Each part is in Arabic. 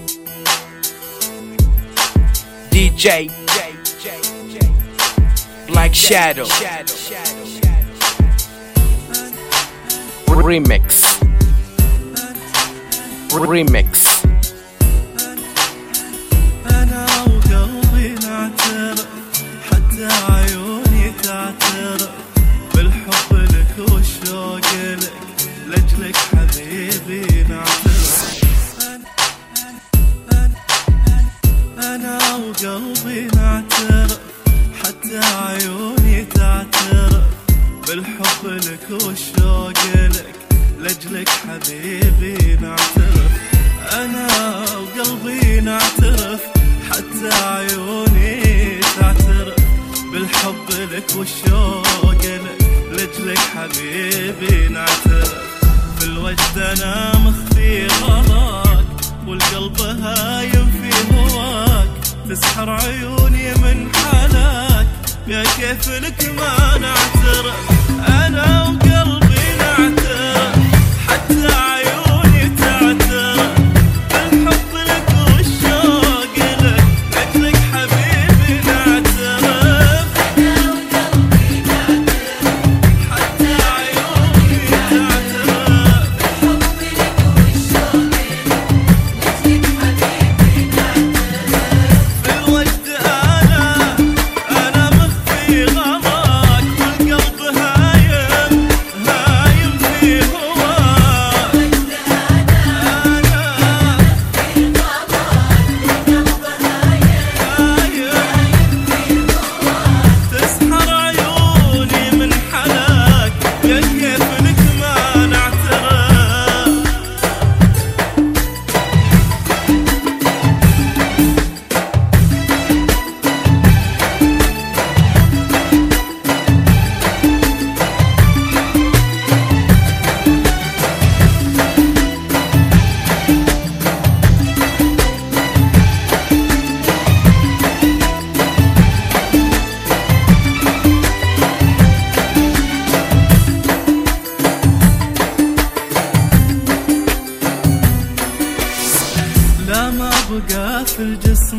DJ Black Shadow Remix أنا وقلبي نعترف حتى عيوني تعترف بالحب لك والشوق لك لأجلك حبيبي نعترف. أنا وقلبي نعترف حتى عيوني تعترف بالحب لك والشوق لك لأجلك حبيبي نعترف. أنا وقلبي نعترف حتى عيوني تعترف بالحب لك والشوق لك لأجلك حبيبي نعترف. في الوجد أنا مخفي غلاك والقلب هايم في هواك تسحر عيوني من حلاك يا كيف لك ما نعترف. أنا وقلبي نعترف حتى عيوني تعترف بالحب لك والشوق لك لأجلك حبيبي نعترف. أنا وقلبي نعترف حتى عيوني تعترف بالحب لك والشوق لك لأجلك حبيبي نعترف. في الوجد أنا مخفي غلاك والقلب هايم في هواك. تسحر عيوني من حلاك يا كيف لك ما نعترف. لا ما بقى في الجسم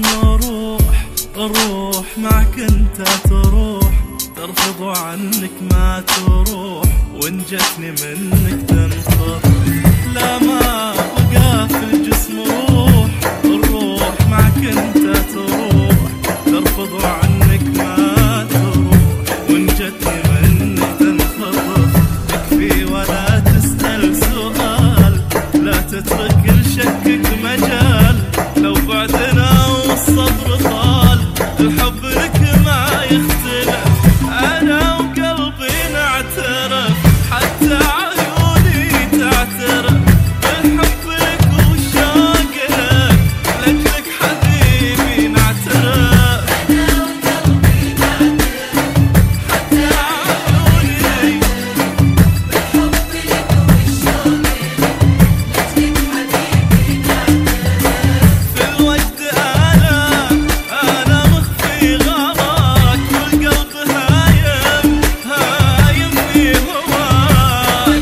الروح معك انت تروح ترفض عنك ما تروح وان جتني منك تنخطف. لا ما بقى في الجسم الروح معك انت تروح ترفض عنك ما تروح وان جتني منك تنخطف. تكفي ولا تسأل سؤال لا تترك لشكك مجال لو بعدنا والصبر طال الحب لك ما يختلف. أنا وقلبي نعترف حتى عيوني تعترف بالحب لك والشوق لك لأجلك حبيبي نعترف. أنا وقلبي نعترف حتى عيوني بالحب لك والشوق لك لأجلك حبيبي نعترف. في الوجد أنا مخفي غلاك والقلب هايم في هواك.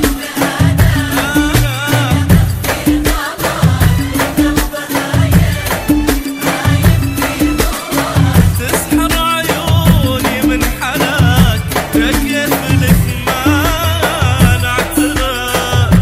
تسحر عيوني من حلاك يا كيف لك ما نعترف.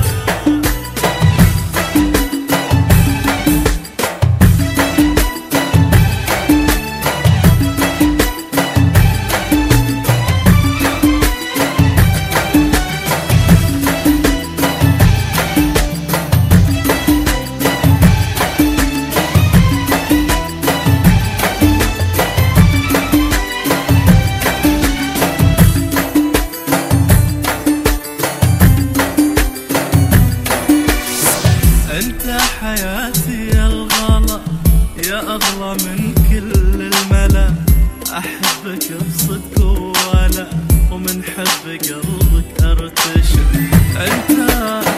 انت حياتي يا الغلا يا اغلى من كل الملا احبك بصدق ولا ومن حب قلبك ارتشف. انت